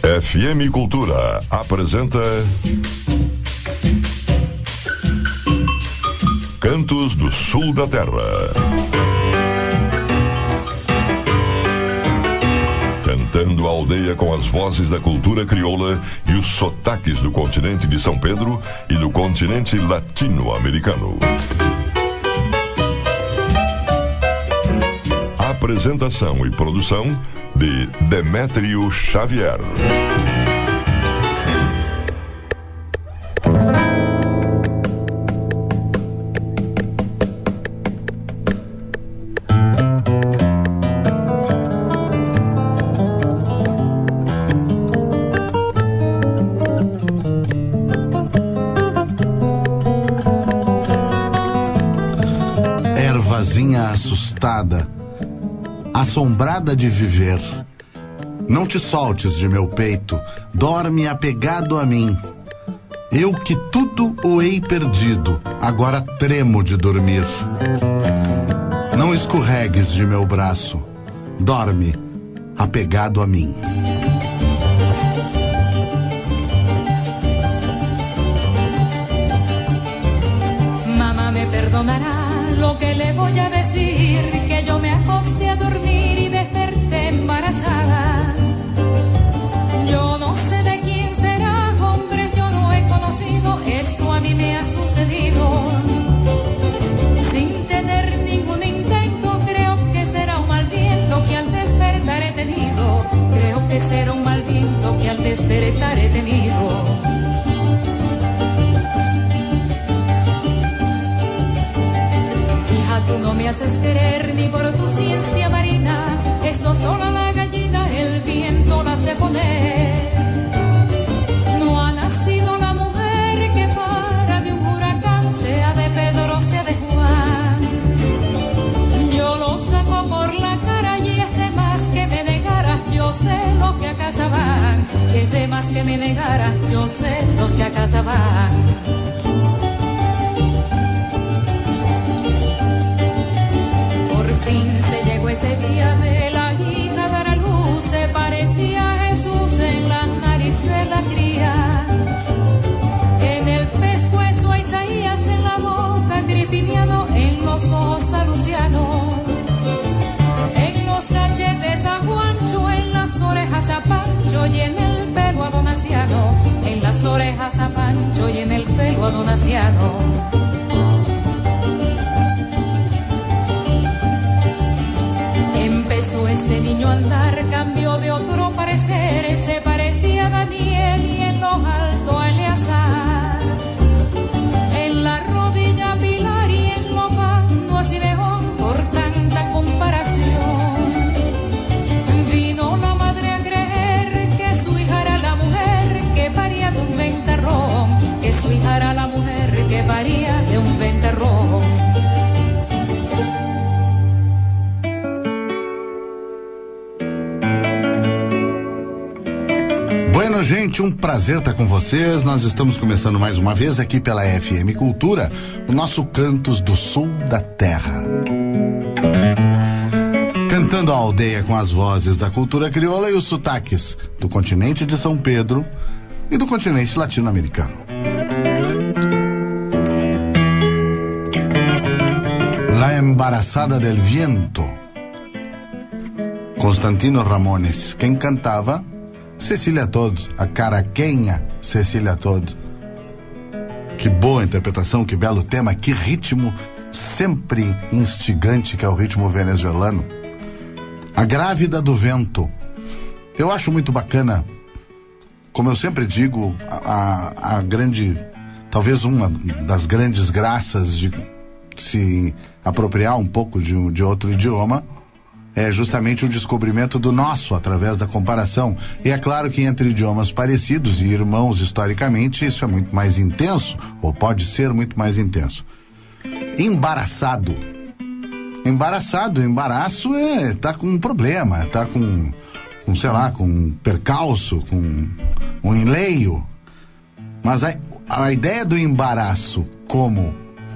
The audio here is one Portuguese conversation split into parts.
FM Cultura apresenta Cantos do Sul da Terra. Cantando a aldeia com as vozes da cultura crioula e os sotaques do continente de São Pedro e do continente latino-americano. Apresentação e produção de Demétrio Xavier. Ervazinha assustada, assombrada de viver, não te soltes de meu peito, dorme apegado a mim. Eu que tudo o hei perdido, agora tremo de dormir. Não escorregues de meu braço, dorme apegado a mim. Mamá me perdonará lo que le voy a decir, que yo me acosté a dormir y desperté embarazada. Yo no sé de quién será, hombre, yo no he conocido, esto a mí me ha sucedido. Sin tener ningún intento, creo que será un mal viento que al despertar he tenido. Creo que será un mal viento que al despertar he tenido. Tú no me haces querer ni por tu ciencia marina, esto solo la gallina el viento la hace poner. No ha nacido la mujer que para de un huracán, sea de Pedro, sea de Juan. Yo lo saco por la cara y es de más que me negaras, yo sé lo que a casa van. Es de más que me negaras, yo sé los que a casa van. Se llegó ese día de la hija a dar a luz, se parecía a Jesús en la nariz de la cría, en el pescuezo a Isaías, en la boca Gripiniano, en los ojos a Luciano, en los cachetes a Juancho, en las orejas a Pancho y en el pelo a Donaciano, en las orejas a Pancho y en el pelo a Donaciano. Empezó este niño a andar, cambió de otro parecer, se parecía a Daniel y en lo alto a Eleazar, en la rodilla a Pilar y en lo pando a Sibejón, por tanta comparación. Vino la madre a creer que su hija era la mujer que paría de un ventarrón, que su hija era la mujer que paría de un ventarrón. Bueno, gente, um prazer estar com vocês. Nós estamos começando mais uma vez aqui pela FM Cultura, o nosso Cantos do Sul da Terra. Cantando a aldeia com as vozes da cultura crioula e os sotaques do continente de São Pedro e do continente latino-americano. La Embarazada del Viento, Constantino Ramones. Quem cantava? Cecília Todd, a caraquenha Cecília Todd. Que boa interpretação, que belo tema, que ritmo sempre instigante que é o ritmo venezuelano. A Grávida do Vento. Eu acho muito bacana, como eu sempre digo, a grande, talvez uma das grandes graças de se apropriar um pouco de outro idioma é justamente o descobrimento do nosso através da comparação. E é claro que entre idiomas parecidos e irmãos historicamente isso é muito mais intenso, ou pode ser muito mais intenso. Embaraçado. Embaraço tá com um problema, tá com sei lá, com um percalço, com um enleio. Mas a ideia do embaraço como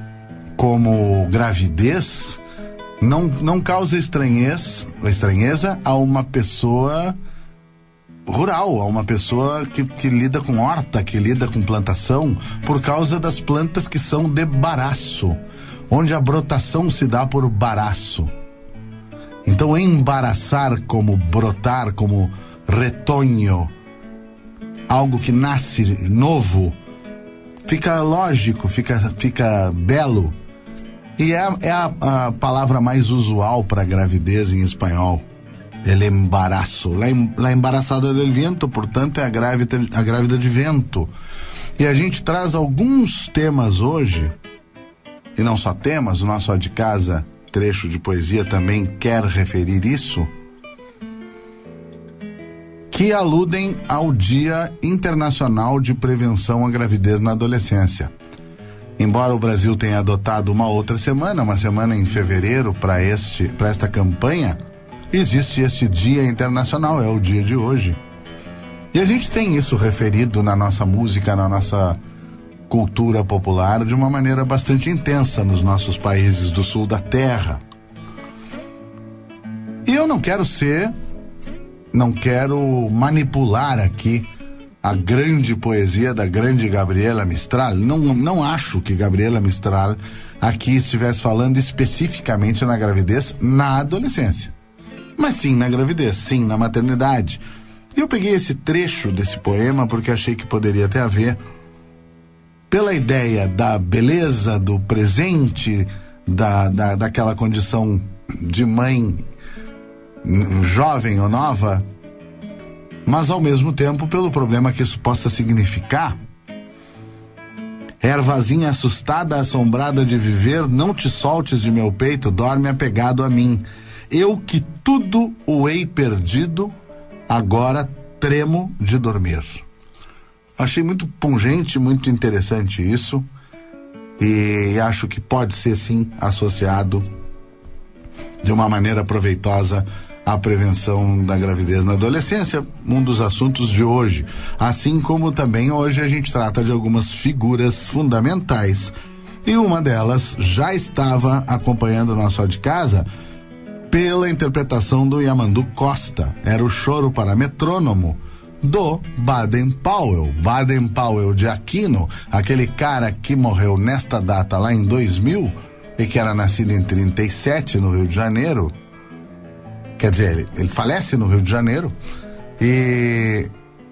gravidez não causa estranheza a uma pessoa rural, a uma pessoa que lida com horta, que lida com plantação, por causa das plantas que são de baraço, onde a brotação se dá por baraço. Então, embaraçar como brotar, como retoño, algo que nasce novo, fica lógico, fica belo. E é a palavra mais usual para gravidez em espanhol. El embaraço. La embarazada del viento, portanto, é a grávida de vento. E a gente traz alguns temas hoje, e não só temas, o nosso Ó de Casa, trecho de poesia, também quer referir isso, que aludem ao Dia Internacional de Prevenção à Gravidez na Adolescência. Embora o Brasil tenha adotado uma outra semana, uma semana em fevereiro para esta campanha, existe este Dia Internacional, é o dia de hoje. E a gente tem isso referido na nossa música, na nossa cultura popular, de uma maneira bastante intensa nos nossos países do sul da terra. E eu não quero manipular aqui a grande poesia da grande Gabriela Mistral. Não acho que Gabriela Mistral aqui estivesse falando especificamente na gravidez na adolescência. Mas sim na gravidez, sim na maternidade. E eu peguei esse trecho desse poema porque achei que poderia ter a ver, pela ideia da beleza, do presente, daquela condição de mãe jovem ou nova, mas ao mesmo tempo pelo problema que isso possa significar. Ervazinha assustada, assombrada de viver, não te soltes de meu peito, dorme apegado a mim. Eu que tudo o hei perdido, agora tremo de dormir. Achei muito pungente, muito interessante isso, e acho que pode ser sim associado de uma maneira proveitosa à prevenção da gravidez na adolescência, um dos assuntos de hoje. Assim como também hoje a gente trata de algumas figuras fundamentais, e uma delas já estava acompanhando o nosso Ó de Casa pela interpretação do Yamandu Costa. Era o Choro para Metrônomo do Baden-Powell. Baden-Powell de Aquino, aquele cara que morreu nesta data lá em 2000 e que era nascido em 37 no Rio de Janeiro. Quer dizer, ele falece no Rio de Janeiro ele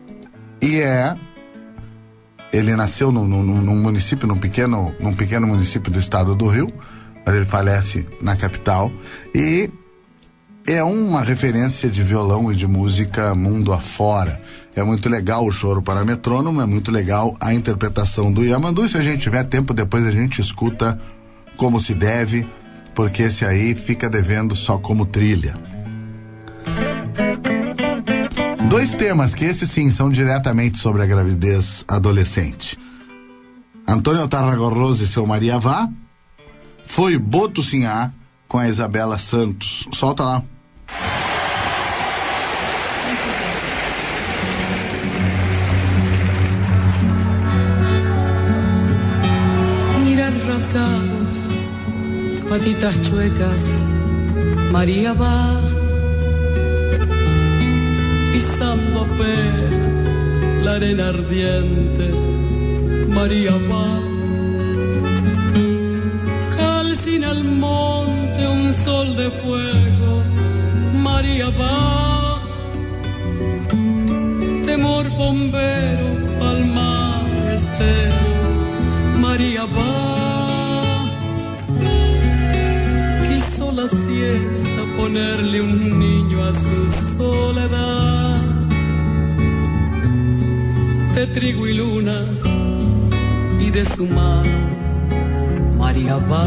nasceu num município, num pequeno município do estado do Rio, mas ele falece na capital, e é uma referência de violão e de música mundo afora. É muito legal o Choro para Metrônomo, é muito legal a interpretação do Yamandu. Se a gente tiver tempo, depois a gente escuta como se deve, porque esse aí fica devendo só como trilha. Dois temas que esses sim são diretamente sobre a gravidez adolescente. Antônio Tarragorroso e seu Maria Vá, Foi Boto Sinhá com a Isabela Santos. Solta lá. Mirar rasgados, patitas chuecas, María va pisando apenas la arena ardiente, María va. Calcina al monte un sol de fuego, María va. Temor bombero al mar estero, María va. Quiso la siesta ponerle un niño a su soledad, de trigo y luna y de su mano María va.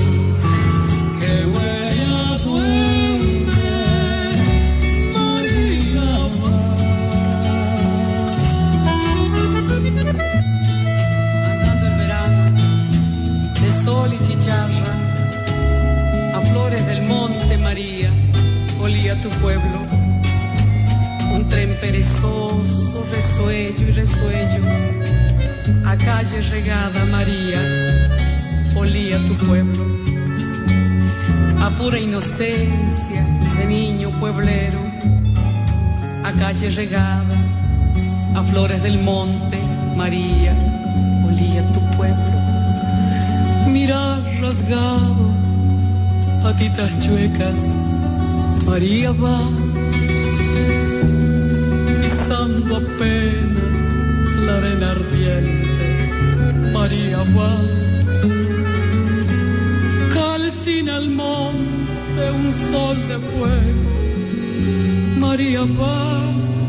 María sueño y resuello, a calle regada María, olía tu pueblo, a pura inocencia de niño pueblero, a calle regada, a flores del monte, María, olía tu pueblo. Mirar rasgado, patitas chuecas, María va, pisando apenas la arena ardiente, María va, calcina el monte un sol de fuego, María va,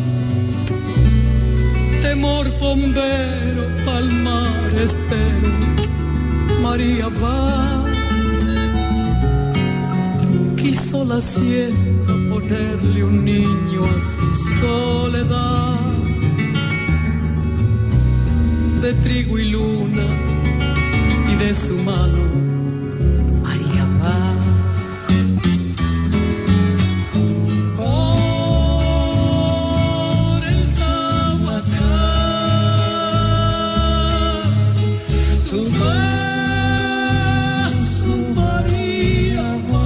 temor bombero, palmar estero, María va, quiso la siesta ponerle un niño a su soledad, de trigo y luna y de su mano, María va. Por el Tahuacán, tu beso, María va,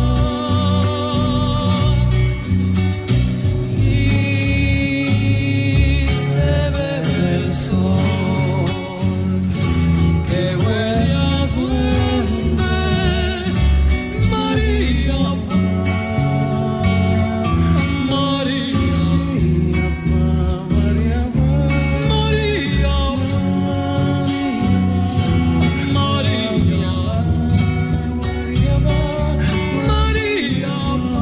y se ve el sol que huele a duende, María va, María va, María va, María va, María va, María va.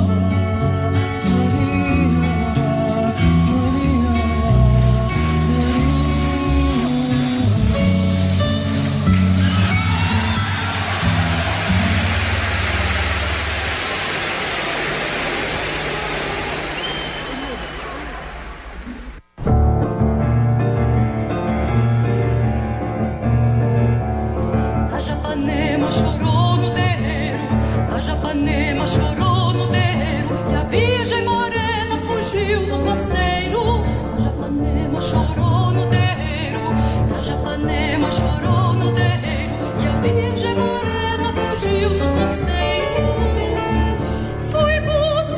Tajapanema chorou no terreiro, Tajapanema chorou no terreiro, e a Virgem Morena fugiu do costeiro. Tajapanema chorou no terreiro, Tajapanema chorou no terreiro, e a Virgem Morena fugiu do costeiro. Foi muito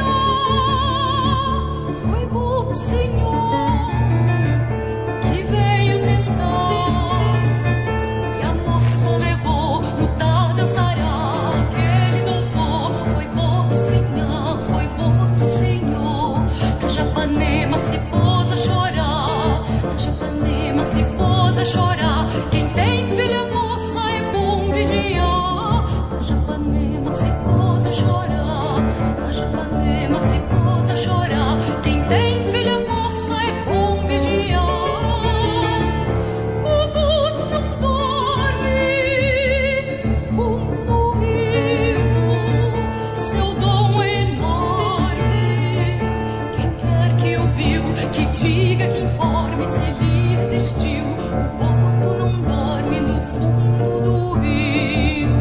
senhor, que veio tentar, e a moça levou no tardansará aquele doutor. Foi Porto Senhor, Tajapanema se pôs a chorar, Tajapanema se pôs a chorar. Quem tem filha moça é bom vigiar, Tajapanema se pôs a chorar, Tajapanema se pôs a chorar. Quem tem filha moça é bom vigiar. O boto não dorme no fundo do rio, seu dom é enorme. Quem quer que ouviu, que diga, que informe se lhe resistiu. O boto não dorme no fundo do rio.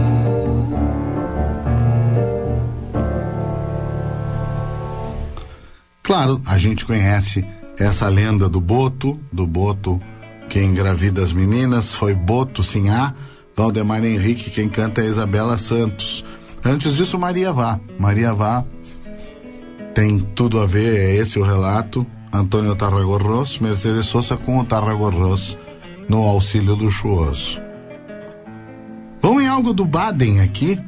Claro, a gente conhece essa lenda do Boto que engravida as meninas, foi Boto Sinhá, Valdemar Henrique, quem canta é Isabela Santos. Antes disso, Maria Vá tem tudo a ver, é esse o relato, Antônio Tarragorros, Mercedes Sosa com o Tarragorros no Auxílio Luxuoso. Vamos em algo do Baden aqui,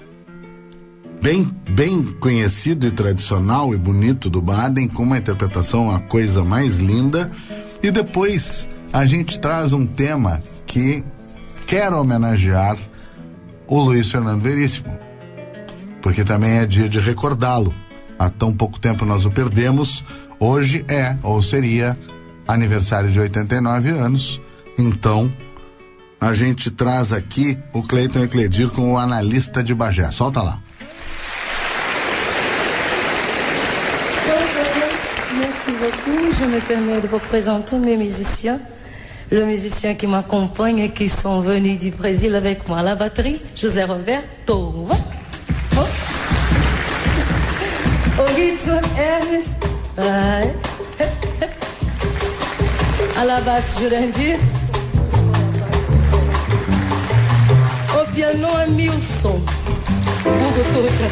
bem conhecido e tradicional e bonito do Baden, com uma interpretação a coisa mais linda, e depois a gente traz um tema que quer homenagear o Luiz Fernando Veríssimo, porque também é dia de recordá-lo. Há tão pouco tempo nós o perdemos, hoje é, ou seria, aniversário de 89 anos, então a gente traz aqui o Cleiton Ecledir com o Analista de Bagé. Solta lá. Merci beaucoup. Je me permets de vous présenter mes musiciens. Le musicien qui m'accompagne et qui sont venus du Brésil avec moi à la batterie, José Roberto. Au rythme, Ernest. à la basse Jurandir, au piano Hamilton, Hugo Tuca.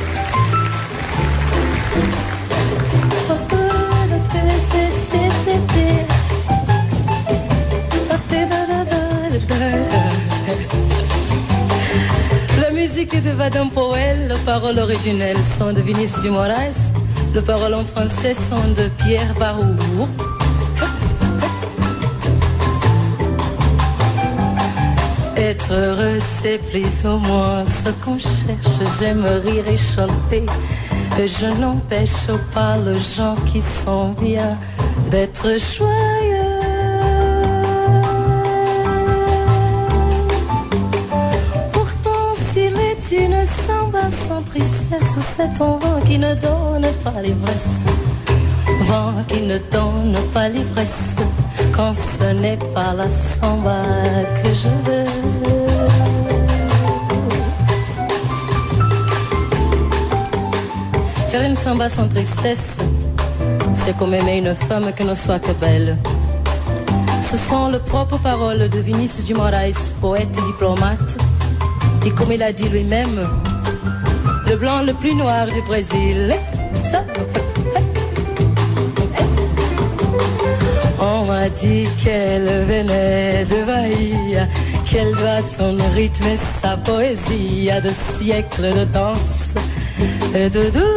La musique est de Vadim Powell, les paroles originelles sont de Vinicius de Moraes, les paroles en français sont de Pierre Barou. Être heureux, c'est plus ou moins ce qu'on cherche. J'aime rire et chanter, et je n'empêche pas les gens qui sont bien d'être joyeux. Une samba sans tristesse, c'est un vent qui ne donne pas l'ivresse. Vent qui ne donne pas l'ivresse, quand ce n'est pas la samba que je veux. Faire une samba sans tristesse, c'est comme aimer une femme qui ne soit que belle. Ce sont les propres paroles de Vinicius de Moraes, poète diplomate. Et comme il a dit lui-même, le blanc le plus noir du Brésil. Ça. On m'a dit qu'elle venait de Bahia, qu'elle doit son rythme et sa poésie à de siècles de danse et de douleur.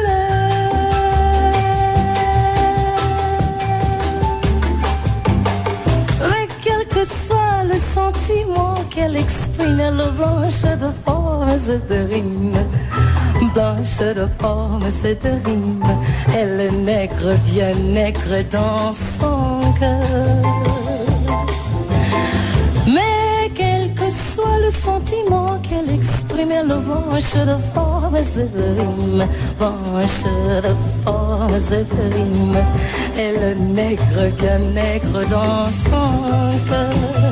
Mais quel que soit le sentiment qu'elle exprime, elle est blanche de formes et de rimes, blanche de formes et de rimes. Elle est nègre, bien nègre dans son cœur. Mais quel que soit le sentiment qu'elle exprime, elle est blanche de formes et de rimes, blanche de formes et de rimes. Elle est nègre, bien nègre dans son cœur.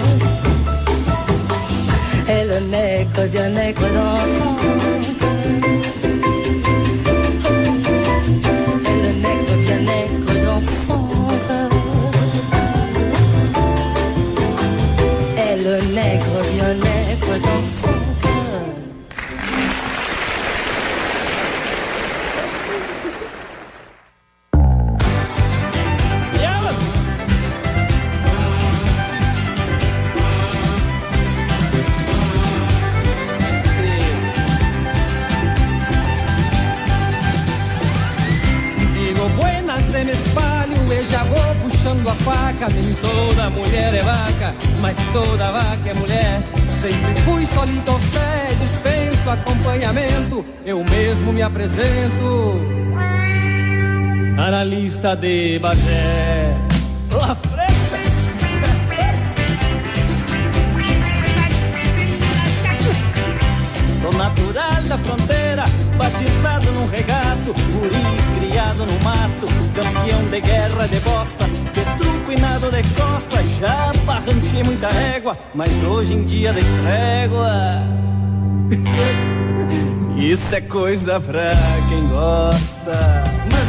Elle est nègre, bien nègre dans son cœur. Elle est nègre, bien nègre dans son cœur. Elle est nègre, bien nègre dans son cœur. A faca, nem toda mulher é vaca, mas toda vaca é mulher. Sempre fui solito aos pés, dispenso acompanhamento, eu mesmo me apresento. Analista de Bagé. Lá sou natural da fronteira, batizado num regato, guri criado no mato, campeão de guerra de bosta, de truco e nado de costa. Já barranquei muita régua, mas hoje em dia de trégua. Isso é coisa pra quem gosta.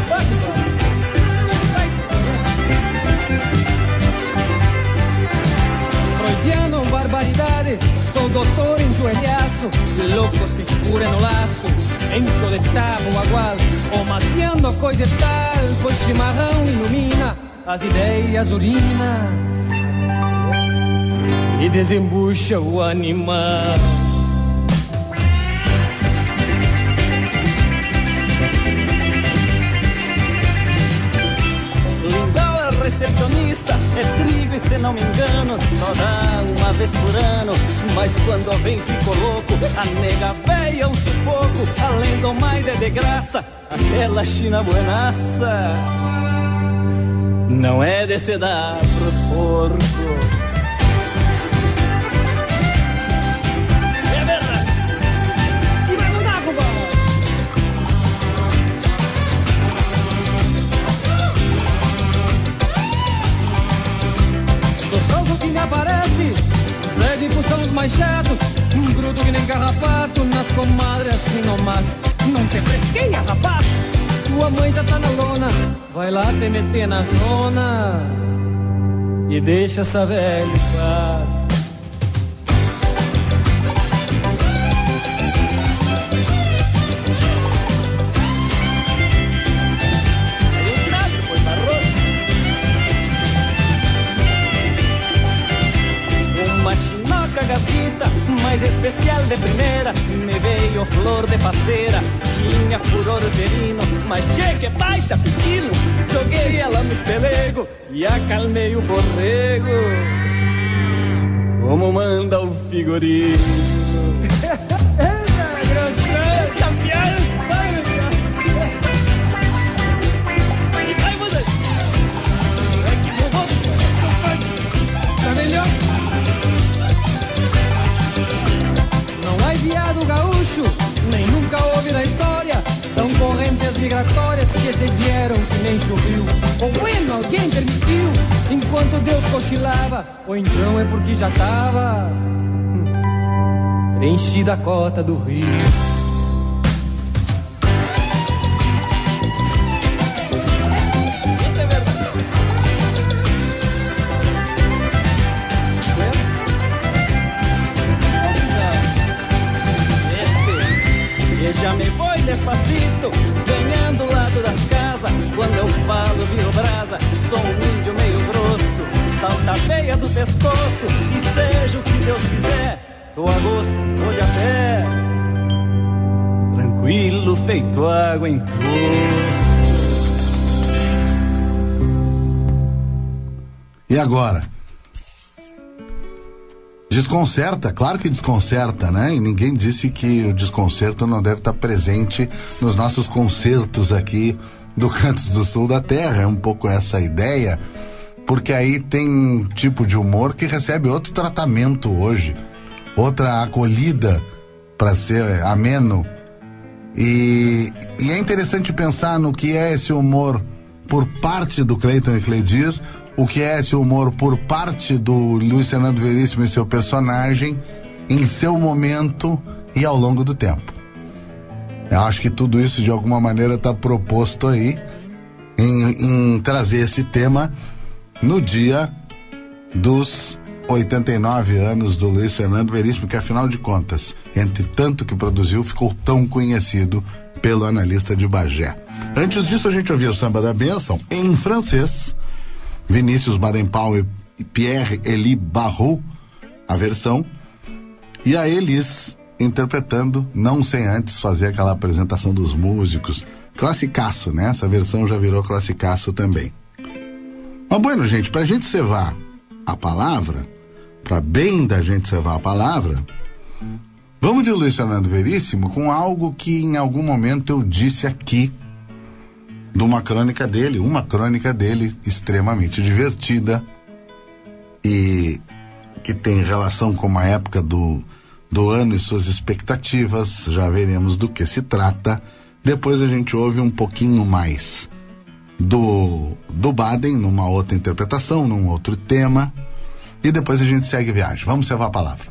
Freudiano, barbaridade, sou doutor em joelhaço, louco se cura no laço, encho de tabo agual, ou mateando coisa e tal, pois chimarrão ilumina, as ideias urina e desembucha o animal. Lindão é recepcionista, é trigo e se não me engano, só dá uma vez por ano, mas quando vem ficou louco, a nega véia um sufoco, além do mais é de graça, aquela china buenaça, não é de se dar pros porcos. É verdade. E vai mudar, Cuba. Dos calços que me aparece, Zé de são os mais chatos, grudo que nem carrapato, nas comadres assim nomás. Não te fresqueia, rapaz, tua mãe já tá na lona, vai lá te meter na zona e deixa essa velha em paz. Gasguita, mais especial de primeira, me veio flor de parceira, tinha furor uterino, mas tchê, que baita pepino, joguei ela no espelego e acalmei o borrego, como manda o figurino. Tá melhor? Viado gaúcho, nem nunca houve na história. São correntes migratórias que se vieram que nem choveu. Ou bueno, alguém permitiu, enquanto Deus cochilava. Ou então é porque já tava preenchida a cota do rio. Já me voy despacito, ganhando o lado das casas. Quando eu falo, viro brasa. Sou um índio meio grosso, salta a veia do pescoço. E seja o que Deus quiser, tô a gosto, vou de a pé, tranquilo, feito água em poço. E agora? Desconcerta, claro que desconcerta, né? E ninguém disse que o desconcerto não deve estar presente nos nossos concertos aqui do Cantos do Sul da Terra. É um pouco essa ideia, porque aí tem um tipo de humor que recebe outro tratamento hoje, outra acolhida para ser ameno. E é interessante pensar no que é esse humor por parte do Cleiton e Cleidir, o que é esse humor por parte do Luiz Fernando Veríssimo e seu personagem em seu momento e ao longo do tempo. Eu acho que tudo isso de alguma maneira está proposto aí em trazer esse tema no dia dos 89 anos do Luiz Fernando Veríssimo, que afinal de contas, entre tanto que produziu, ficou tão conhecido pelo analista de Bagé. Antes disso, a gente ouviu o Samba da Bênção em francês, Vinícius Baden-Powell e Pierre-Élie Barrault, a versão, e a Elis interpretando, não sem antes fazer aquela apresentação dos músicos. Classicaço, né? Essa versão já virou classicaço também. Mas, bueno, gente, pra gente cevar a palavra, pra bem da gente cevar a palavra, vamos de Luiz Fernando Veríssimo com algo que em algum momento eu disse aqui, de uma crônica dele extremamente divertida e que tem relação com uma época do ano e suas expectativas. Já veremos do que se trata. Depois a gente ouve um pouquinho mais do Baden numa outra interpretação, num outro tema, e depois a gente segue viagem. Vamos cevar a palavra.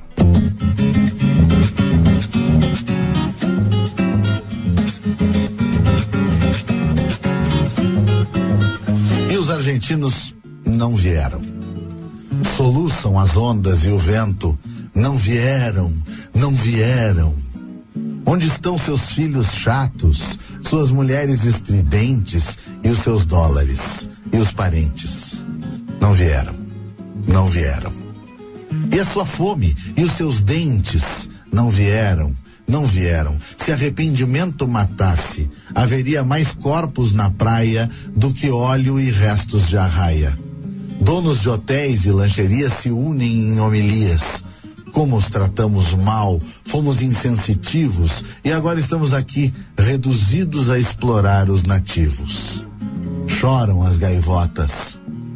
Os argentinos não vieram. Soluçam as ondas e o vento. Não vieram, não vieram. Onde estão seus filhos chatos, suas mulheres estridentes e os seus dólares e os parentes? Não vieram, não vieram. E a sua fome e os seus dentes? Não vieram, não vieram. Se arrependimento matasse, haveria mais corpos na praia do que óleo e restos de arraia. Donos de hotéis e lancherias se unem em homilias. Como os tratamos mal, fomos insensitivos e agora estamos aqui reduzidos a explorar os nativos. Choram as gaivotas.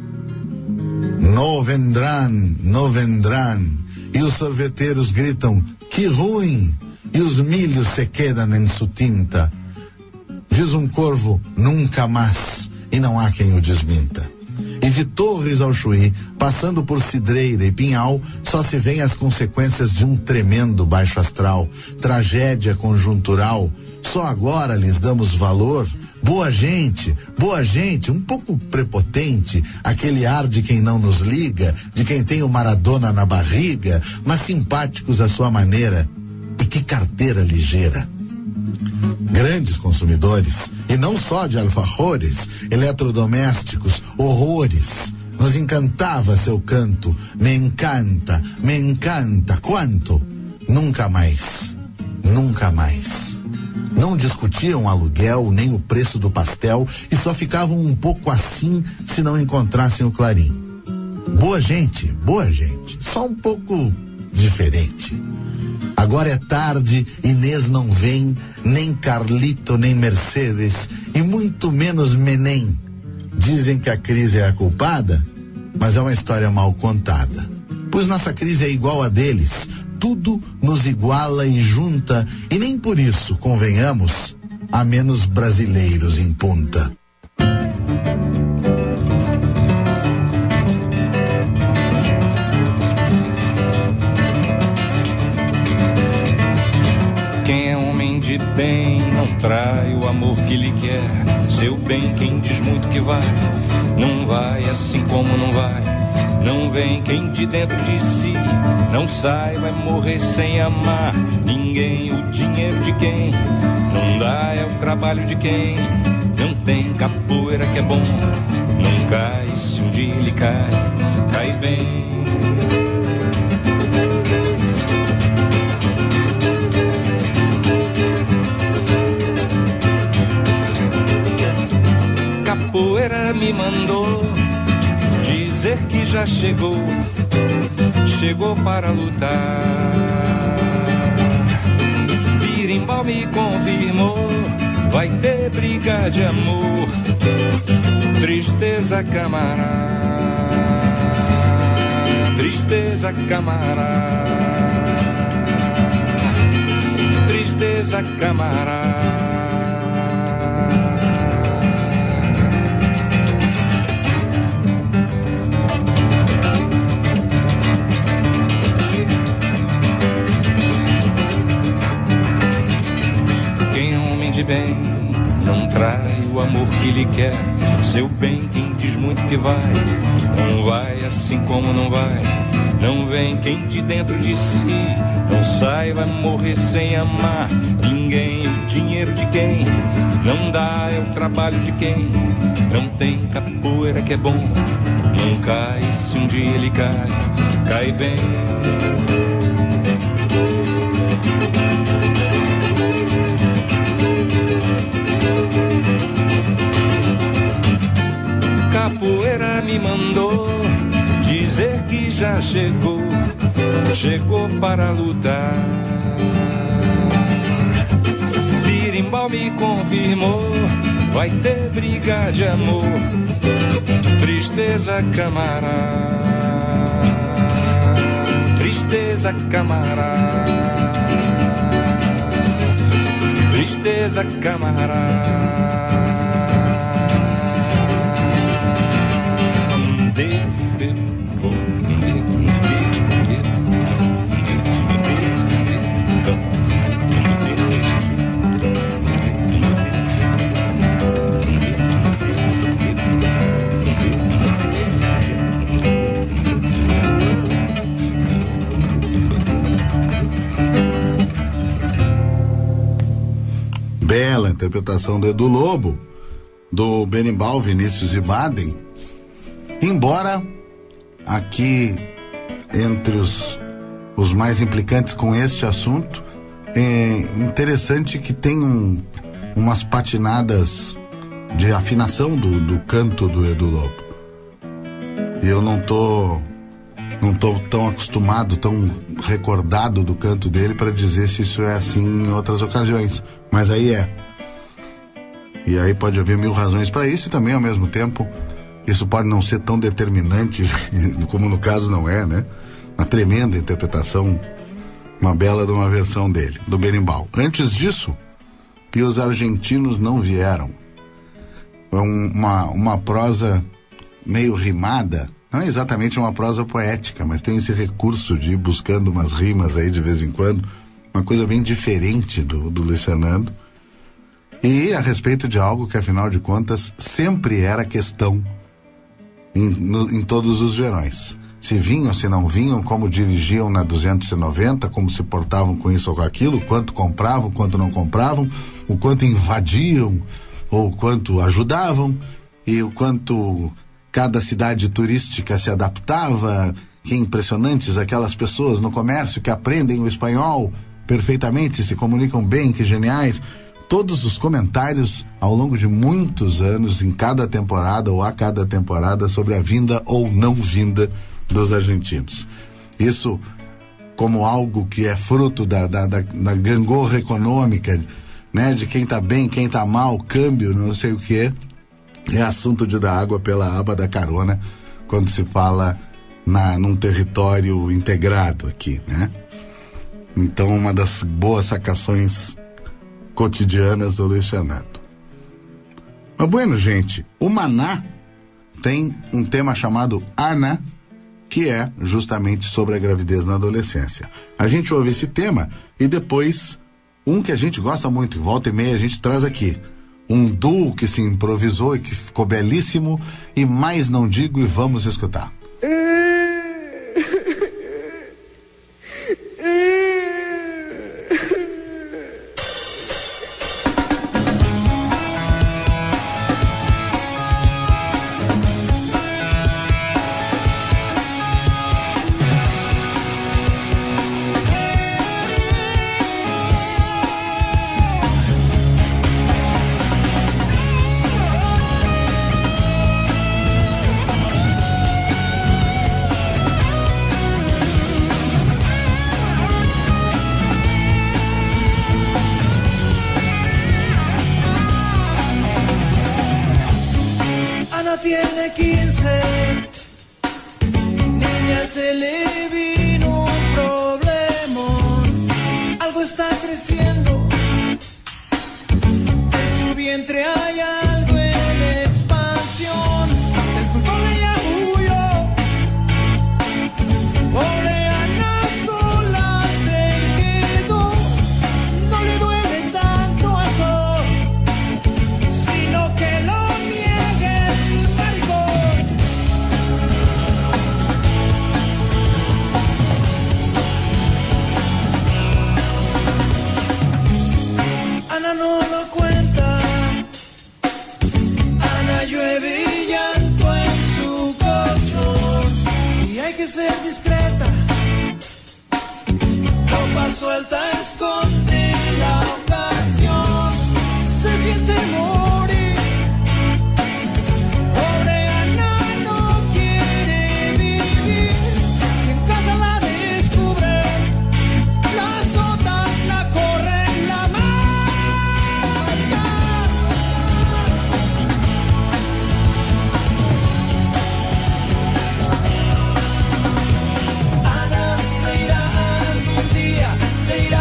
No vendrán, no vendrán. E os sorveteiros gritam, que ruim! E os milhos se quedam em sua tinta. Diz um corvo, nunca mais, e não há quem o desminta. E de Torres ao Chuí, passando por Cidreira e Pinhal, só se vêem as consequências de um tremendo baixo astral, tragédia conjuntural. Só agora lhes damos valor, boa gente, um pouco prepotente, aquele ar de quem não nos liga, de quem tem o Maradona na barriga, mas simpáticos à sua maneira. E que carteira ligeira. Grandes consumidores, e não só de alfajores, eletrodomésticos, horrores. Nos encantava seu canto, me encanta, quanto? Nunca mais. Não discutiam aluguel, nem o preço do pastel, e só ficavam um pouco assim se não encontrassem o Clarim. Boa gente, só um pouco diferente. Agora é tarde, Inês não vem, nem Carlito, nem Mercedes, e muito menos Menem. Dizem que a crise é a culpada, mas é uma história mal contada. Pois nossa crise é igual a deles, tudo nos iguala e junta, e nem por isso, convenhamos, há menos brasileiros em punta. Quem é homem de bem não trai o amor que lhe quer. Seu bem, quem diz muito que vai, não vai assim como não vai. Não vem quem de dentro de si não sai, vai morrer sem amar ninguém. O dinheiro de quem não dá é o trabalho de quem não tem capoeira que é bom. Não cai, se um dia ele cai, cai bem. Capoeira me mandou dizer que já chegou para lutar. Birimbau me confirmou, vai ter briga de amor. Tristeza, camarada, tristeza, camarada, tristeza, camarada. De bem, não trai o amor que lhe quer. Seu bem, quem diz muito que vai, não vai assim como não vai. Não vem quem de dentro de si não sai, vai morrer sem amar ninguém. O dinheiro de quem não dá é o trabalho de quem não tem capoeira que é bom. Não cai, se um dia ele cai, cai bem. Capoeira me mandou dizer que já chegou para lutar. Birimbau me confirmou, vai ter briga de amor. Tristeza, camarada, tristeza, camarada, tristeza, camarada. Bela interpretação do Edu Lobo, do Berimbau, Vinícius e Baden. Embora aqui entre os mais implicantes com este assunto, é interessante que tem umas patinadas de afinação do canto do Edu Lobo. E eu não tô tão acostumado, tão recordado do canto dele para dizer se isso é assim em outras ocasiões, mas aí é. E aí pode haver mil razões para isso, e também ao mesmo tempo isso pode não ser tão determinante como no caso não é, né? Uma tremenda interpretação, uma bela de uma versão dele, do Berimbau. Antes disso, E os Argentinos Não Vieram. É uma prosa meio rimada. Não é exatamente uma prosa poética, mas tem esse recurso de ir buscando umas rimas aí de vez em quando. Uma coisa bem diferente do Luiz Fernando. E a respeito de algo que, afinal de contas, sempre era questão em todos os verões. Se vinham, se não vinham, como dirigiam na 290, como se portavam com isso ou com aquilo, quanto compravam, quanto não compravam, o quanto invadiam, ou quanto ajudavam, e o quanto cada cidade turística se adaptava. Que impressionantes aquelas pessoas no comércio que aprendem o espanhol perfeitamente, se comunicam bem, que geniais. Todos os comentários ao longo de muitos anos, em cada temporada ou a cada temporada, sobre a vinda ou não vinda dos argentinos. Isso como algo que é fruto da gangorra econômica, né? De quem tá bem, quem tá mal, câmbio, não sei o que, é assunto de dar água pela aba da carona quando se fala num território integrado aqui, né? Então, uma das boas sacações cotidianas do Luiz Fernando. Mas bueno, gente, o Maná tem um tema chamado Ana, que é justamente sobre a gravidez na adolescência. A gente ouve esse tema e depois um que a gente gosta muito, volta e meia a gente traz aqui um duo que se improvisou e que ficou belíssimo, e mais não digo, e vamos escutar. Tiene 15, niña, se le vino un problema, algo está creciendo, en su vientre hay algo en expansión, el culpable ya huyó, pobre Ana sola se quedó, no le duele tanto eso, sino que lo niegue. Ana no lo cuenta, Ana llueve y llanto en su colchón, y hay que ser discreta, ropa suelta esconde la ocasión, se siente morir, pobre Ana no quiere vivir, si en casa la descubren, la azotan, la corren, la matan. Ana se irá algún día, se irá.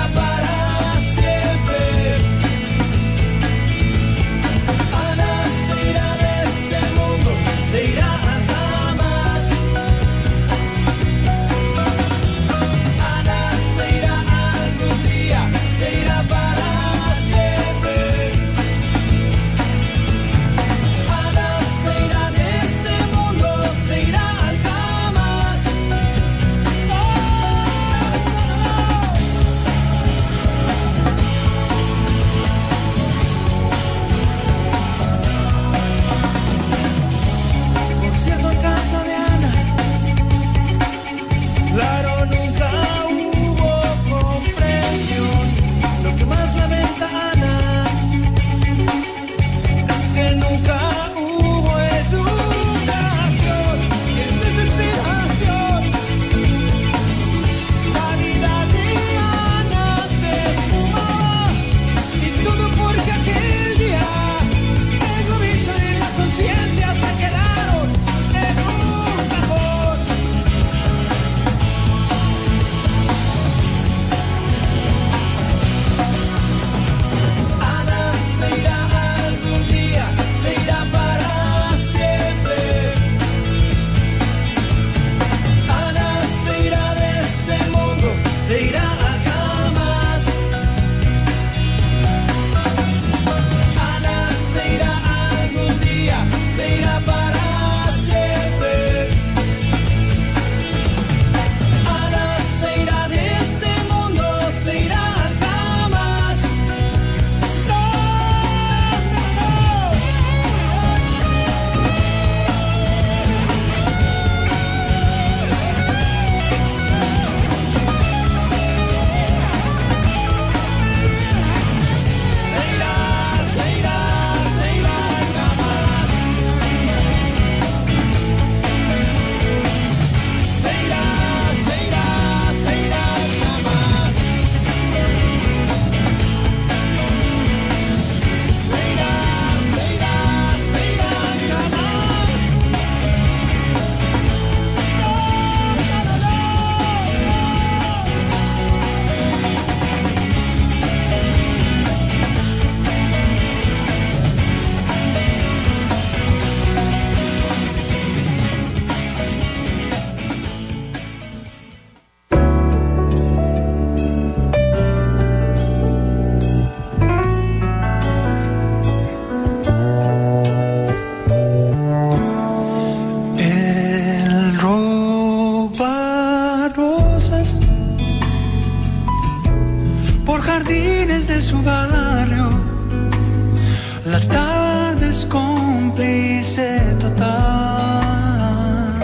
por jardines de su barrio. La tarde es cómplice total.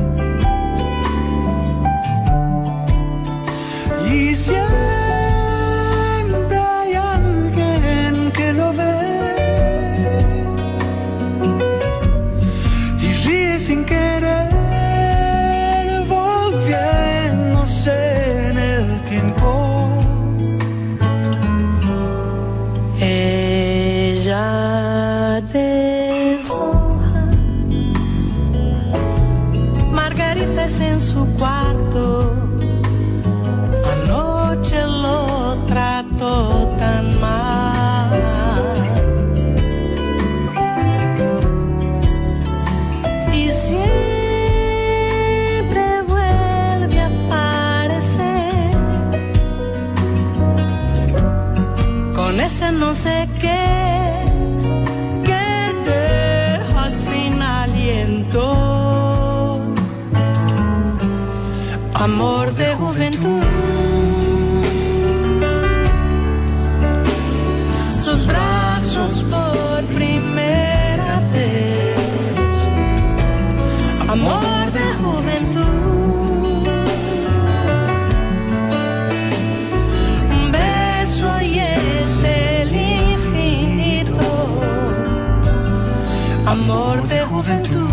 Y siempre hay alguien que lo ve y ríe sin querer, volviéndose en el tiempo. Ella deshonra margaritas en su cuarto. Anoche lo trató tan mal y siempre vuelve a aparecer con ese no sé qué que deja sin aliento. Amor de juventud, sus brazos por primera vez. Amor de juventud, un beso y es el infinito. Amor de juventud.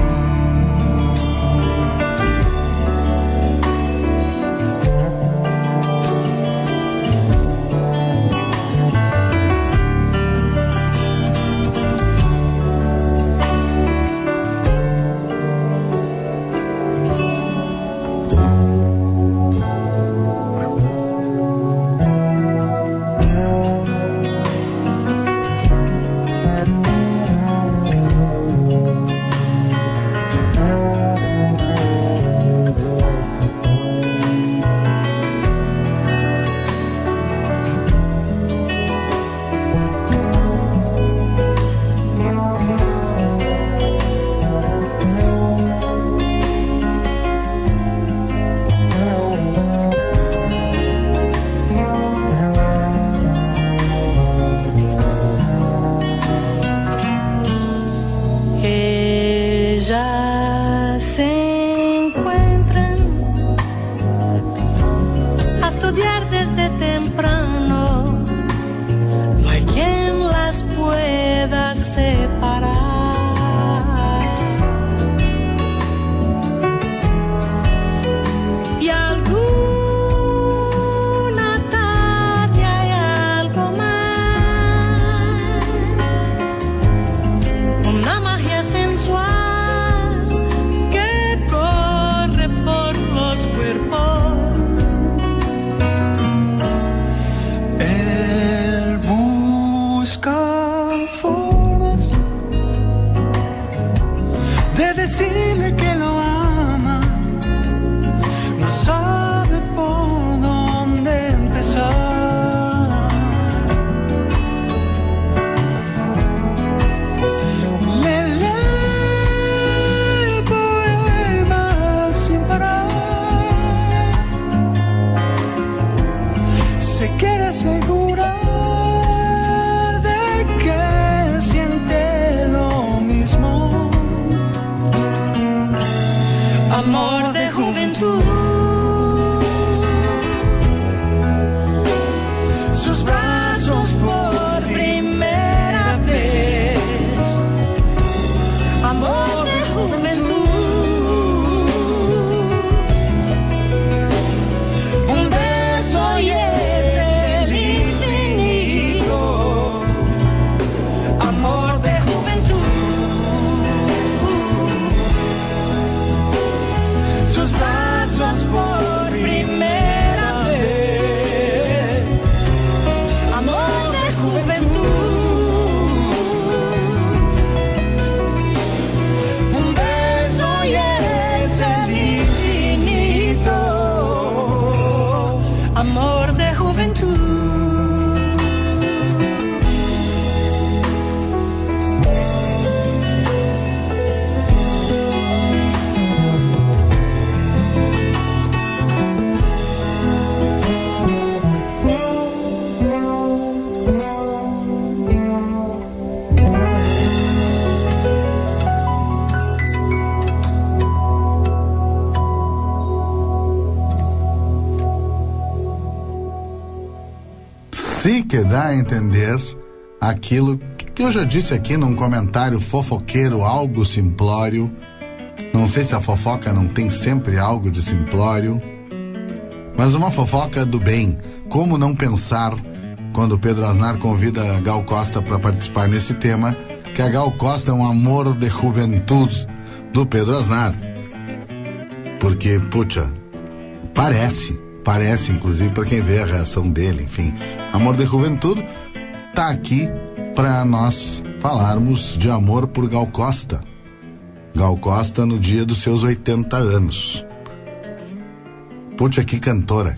sí que dá a entender aquilo que eu já disse aqui num comentário fofoqueiro, algo simplório. Não sei se a fofoca não tem sempre algo de simplório, mas uma fofoca do bem. Como não pensar quando o Pedro Aznar convida a Gal Costa para participar nesse tema, que a Gal Costa é um amor de juventude do Pedro Aznar. Porque, puxa, parece inclusive para quem vê a reação dele, enfim. Amor de juventude tá aqui para nós falarmos de amor por Gal Costa. Gal Costa no dia dos seus 80 anos. Puxa, que cantora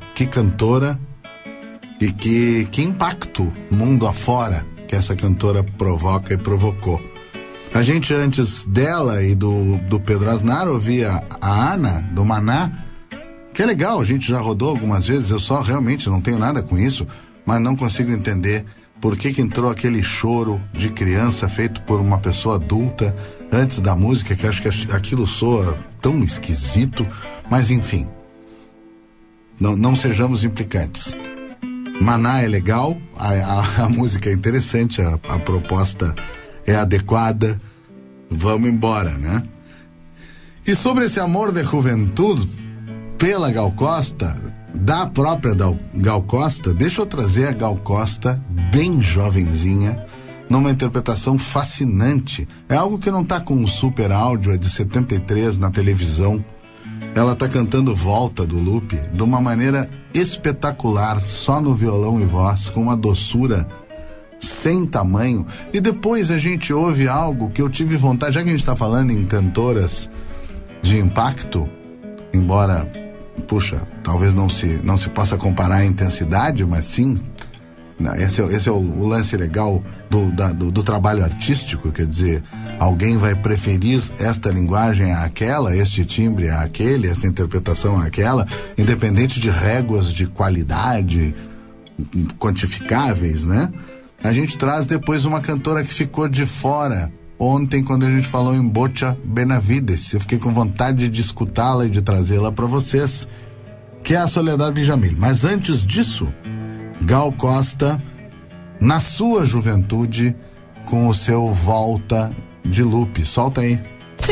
e que impacto mundo afora que essa cantora provoca e provocou. A gente, antes dela e do Pedro Aznar, ouvia a Ana, do Maná, que é legal, a gente já rodou algumas vezes, eu só realmente não tenho nada com isso, mas não consigo entender por que entrou aquele choro de criança feito por uma pessoa adulta antes da música, que acho que aquilo soa tão esquisito, mas enfim, não sejamos implicantes. Maná é legal, a música é interessante, a proposta é adequada, vamos embora, né? E sobre esse amor de juventude pela Gal Costa, da própria Gal Costa, deixa eu trazer a Gal Costa bem jovenzinha, numa interpretação fascinante. É algo que não tá com um super áudio, é de 73 na televisão. Ela tá cantando Volta do Lupe de uma maneira espetacular, só no violão e voz, com uma doçura sem tamanho. E depois a gente ouve algo que eu tive vontade, já que a gente tá falando em cantoras de impacto, embora, puxa, talvez não se possa comparar a intensidade, mas sim, esse é o lance legal do trabalho artístico, quer dizer, alguém vai preferir esta linguagem àquela, este timbre àquele, esta interpretação àquela, independente de réguas de qualidade quantificáveis, né? A gente traz depois uma cantora que ficou de fora ontem, quando a gente falou em Bocha Benavides. Eu fiquei com vontade de escutá-la e de trazê-la para vocês, que é a Soledad Villamil. Mas antes disso, Gal Costa, na sua juventude, com o seu Volta de Lupe. Solta aí.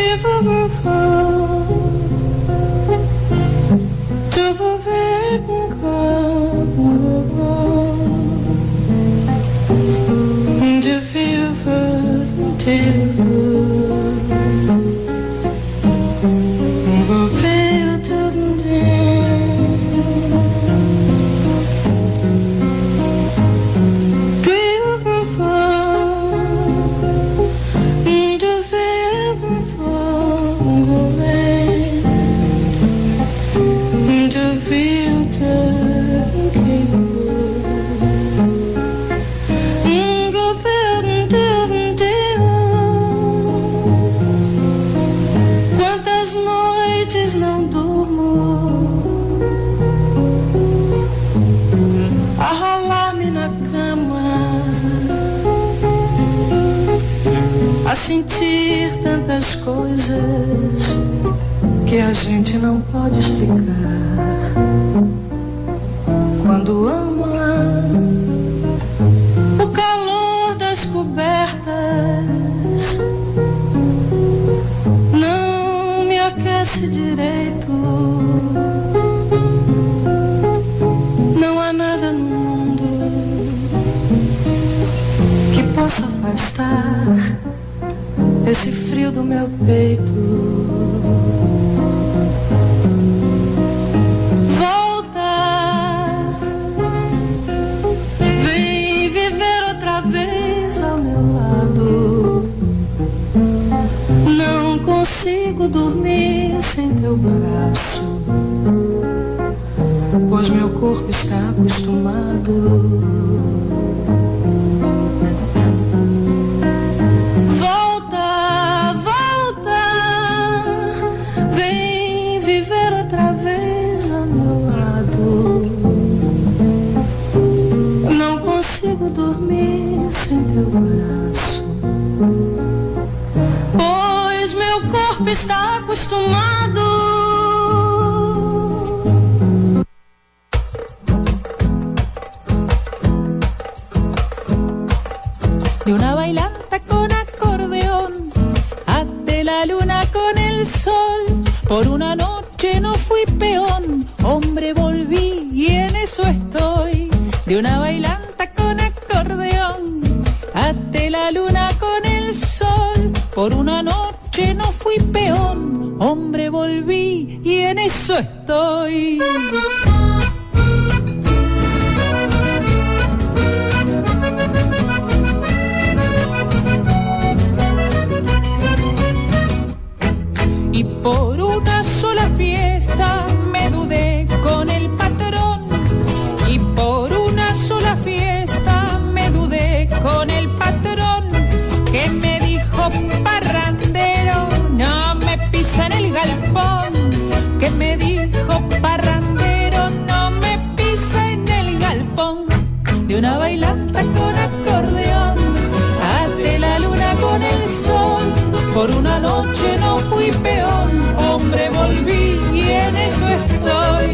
Sentir tantas coisas que a gente não pode explicar. Quando ama, o calor das cobertas não me aquece direito. Não há nada no mundo que possa afastar esse frio do meu peito. Volta, vem viver outra vez ao meu lado. Não consigo dormir sem teu braço, pois meu corpo está acostumado. Dormir sem teu braço, pois meu corpo está acostumado. de una bailanta con acordeón. Até la luna con el sol, por una noche no fui peón. Hombre, volví y en eso estoy. Y por una sola fiesta me dudé con el patrón. Y por una sola fiesta me dudé con el patrón, que me dijo parrandero, no me pisa en el galpón. Que me dijo parrandero, no me pisa en el galpón. De una bailanta con acordeón, até la luna con el sol. Por una noche no fui peón, hombre, volví y en eso estoy.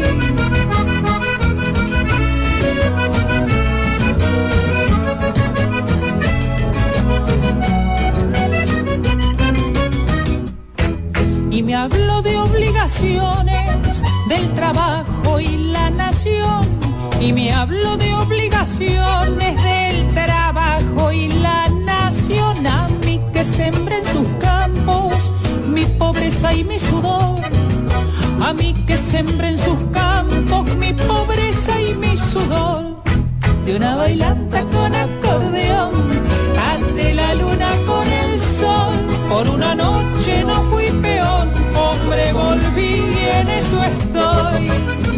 Y me habló de obligaciones, del trabajo y la nación. Y me habló de obligaciones, del trabajo y la nación. A mí que sembré en sus campos mi pobreza y mi sudor. A mí que sembré en sus campos mi pobreza y mi sudor. De una bailanta con acordeón, até la luna con el sol. Por una noche no fui peón, hombre, volví y en eso estoy.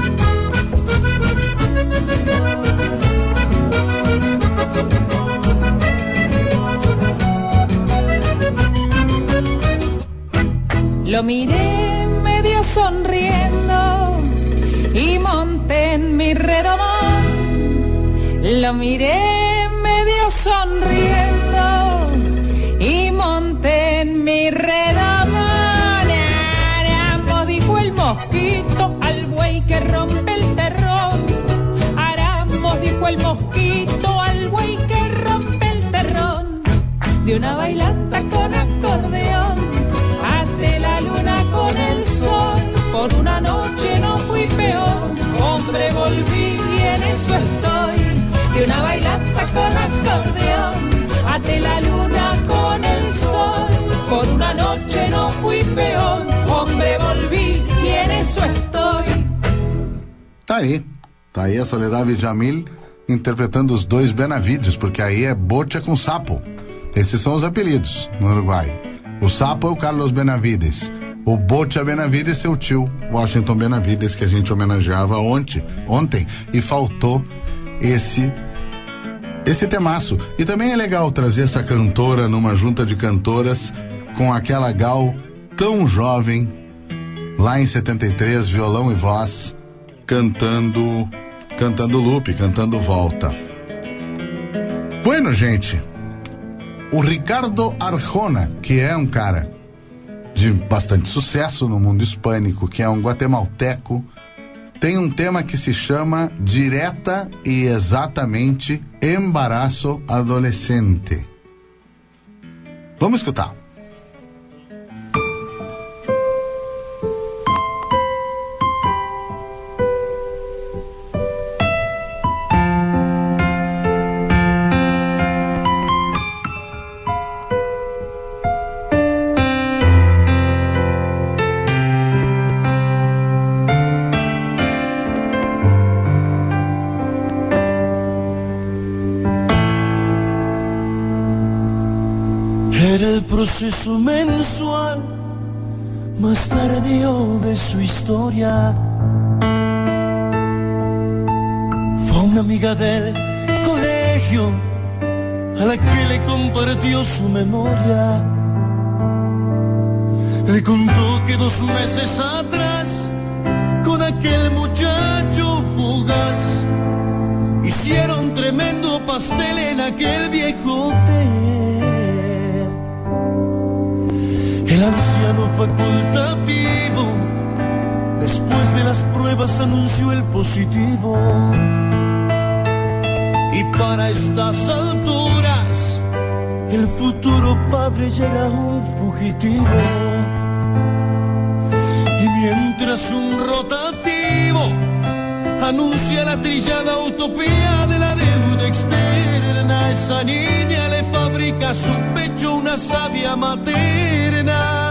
Lo miré medio sonriendo y monté en mi redomón. Lo miré medio sonriendo y monté en mi redomón. Aramo, dijo el mosquito al buey que rompe el terrón. Aramo, dijo el mosquito al buey que rompe el terrón. De una bailanta con acordeón, até la luna con el sol. Por una noche no fui peón, hombre, volví y en eso estoy. De una bailanta con acordeón, até la luna con el sol. Por una noche no fui peón, hombre, volví y en eso estoy. Tá aí a Soledad Villamil interpretando os dois Benavides, porque aí é bocha com sapo. Esses são os apelidos no Uruguai. O sapo é o Carlos Benavides. O Bocha Benavides, seu tio, Washington Benavides, que a gente homenageava ontem, e faltou esse temaço. E também é legal trazer essa cantora numa junta de cantoras com aquela Gal tão jovem, lá em 73, violão e voz, cantando loop, cantando volta. Bueno, gente, o Ricardo Arjona, que é um cara de bastante sucesso no mundo hispânico, que é um guatemalteco, tem um tema que se chama Direta e Exatamente Embaraço Adolescente. Vamos escutar. Proceso mensual más tardío de su historia. Fue una amiga del colegio a la que le compartió su memoria. Le contó que 2 meses atrás con aquel muchacho fugaz hicieron tremendo pastel en aquel viejo hotel. El anciano facultativo, después de las pruebas, anunció el positivo. Y para estas alturas, el futuro padre ya era un fugitivo. Y mientras un rotativo anuncia la trillada utopía de la externa, esa niña le fabrica a su pecho una savia materna.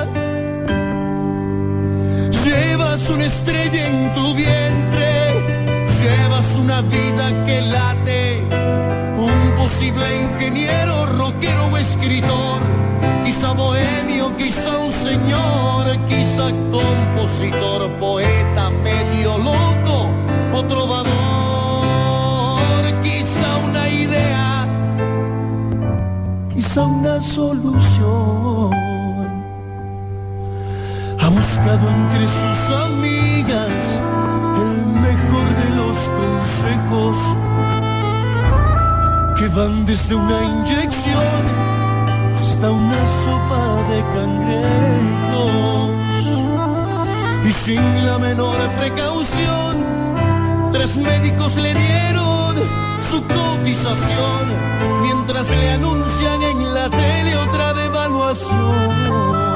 Llevas una estrella en tu vientre, llevas una vida que late, un posible ingeniero, rockero o escritor, quizá bohemio, quizá un señor, quizá compositor, poeta medio loco o trovador, quizá una idea, quizá una solución. Ha buscado entre sus amigas el mejor de los consejos, que van desde una inyección hasta una sopa de cangrejos. Y sin la menor precaución, 3 médicos le dieron su cotización, mientras le anuncian en la tele otra devaluación.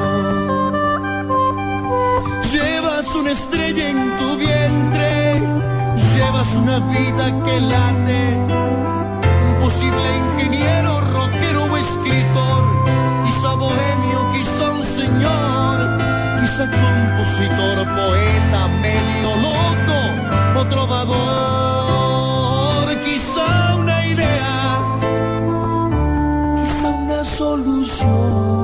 Llevas una estrella en tu vientre, llevas una vida que late, un posible ingeniero, rockero o escritor, quizá bohemio, quizá un señor, quizá compositor, poeta medio loco o trovador, quizá una idea, quizá una solución.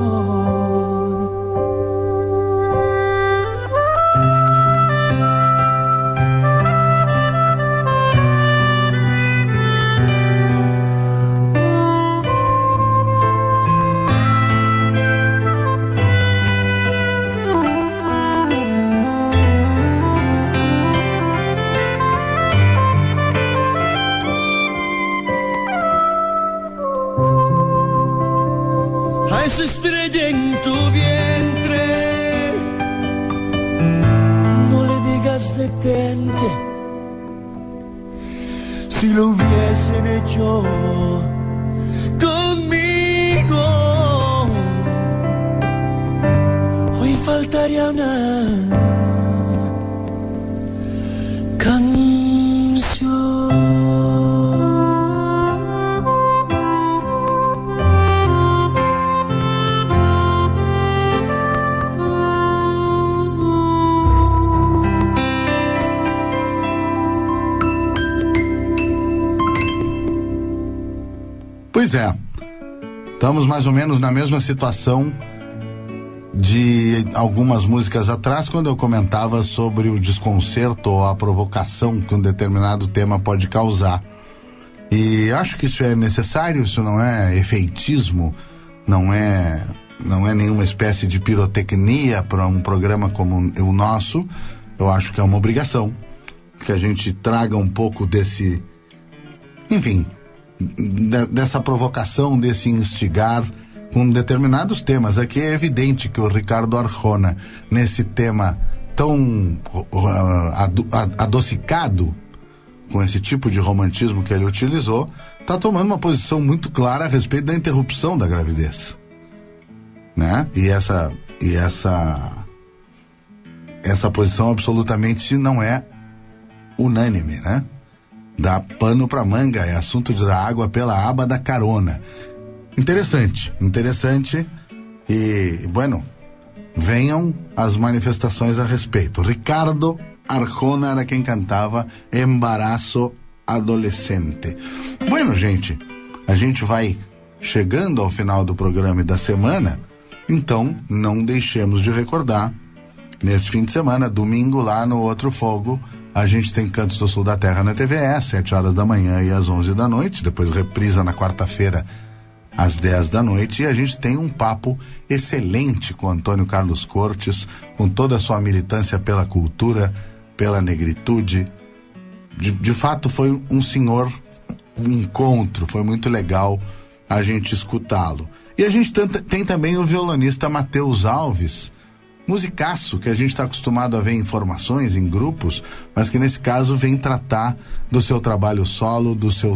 Estrella en tu vientre, no le digas detente, si lo hubiesen hecho conmigo, hoy faltaría una canción. Pois é, estamos mais ou menos na mesma situação de algumas músicas atrás, quando eu comentava sobre o desconcerto ou a provocação que um determinado tema pode causar. E acho que isso é necessário, isso não é efeitismo, não é nenhuma espécie de pirotecnia para um programa como o nosso. Eu acho que é uma obrigação que a gente traga um pouco desse, enfim, dessa provocação, desse instigar com determinados temas. Aqui é evidente que o Ricardo Arjona, nesse tema tão adocicado, com esse tipo de romantismo que ele utilizou, está tomando uma posição muito clara a respeito da interrupção da gravidez, né? E essa posição absolutamente não é unânime, né? Dá pano pra manga, é assunto de dar água pela aba da carona. Interessante. E, bueno, venham as manifestações a respeito. Ricardo Arjona era quem cantava Embaraço Adolescente. Bueno, gente, a gente vai chegando ao final do programa e da semana, então não deixemos de recordar, nesse fim de semana, domingo, lá no Outro Fogo, a gente tem Cantos do Sul da Terra na TVE, às 7 horas da manhã e às 11 da noite, depois reprisa na quarta-feira, às 10 da noite, e a gente tem um papo excelente com Antônio Carlos Cortes, com toda a sua militância pela cultura, pela negritude. De fato, foi um encontro, foi muito legal a gente escutá-lo. E a gente tem também o violonista Matheus Alves, musicaço, que a gente está acostumado a ver em formações, em grupos, mas que nesse caso vem tratar do seu trabalho solo, do seu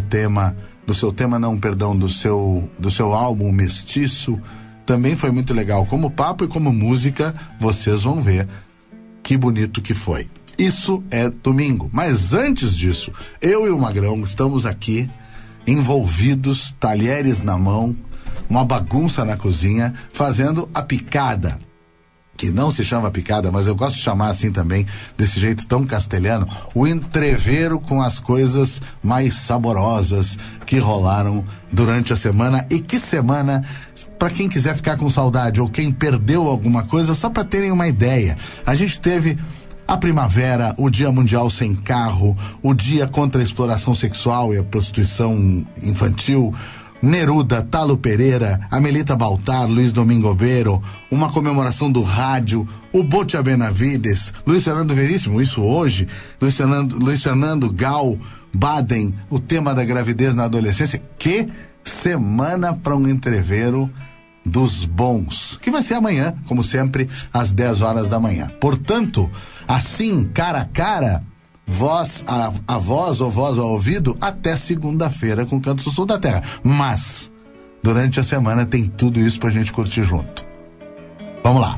álbum Mestiço. Também foi muito legal como papo e como música, vocês vão ver que bonito que foi. Isso é domingo, mas antes disso, eu e o Magrão estamos aqui envolvidos, talheres na mão, uma bagunça na cozinha, fazendo a picada. Que não se chama picada, mas eu gosto de chamar assim também, desse jeito tão castelhano, o entreveiro com as coisas mais saborosas que rolaram durante a semana. E que semana, para quem quiser ficar com saudade ou quem perdeu alguma coisa, só para terem uma ideia, a gente teve a primavera, o Dia Mundial Sem Carro, o Dia contra a Exploração Sexual e a Prostituição Infantil, Neruda, Talo Pereira, Amelita Baltar, Luiz Domingo Beiro, uma comemoração do rádio, o Botia Benavides, Luiz Fernando Veríssimo, isso hoje, Luiz Fernando Gal, Baden, o tema da gravidez na adolescência. Que semana para um entreveiro dos bons, que vai ser amanhã, como sempre, às 10 horas da manhã. Portanto, assim, cara a cara, voz a voz ou voz ao ouvido, até segunda-feira com Canto do Sul da Terra. Mas, durante a semana tem tudo isso pra gente curtir junto. Vamos lá.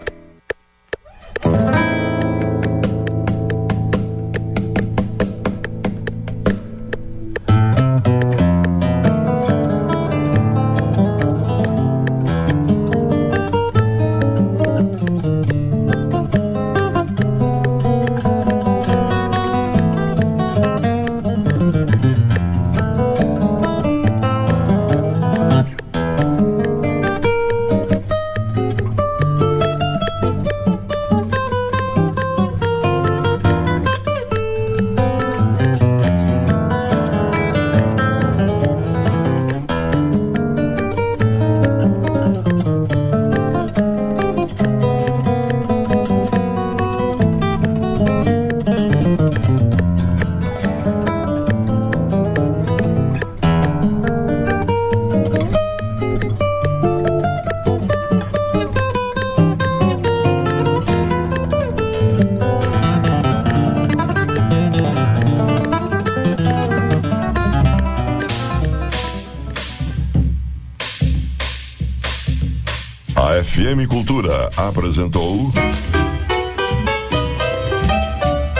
A FM Cultura apresentou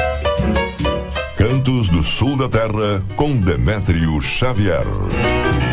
Cantos do Sul da Terra com Demétrio Xavier.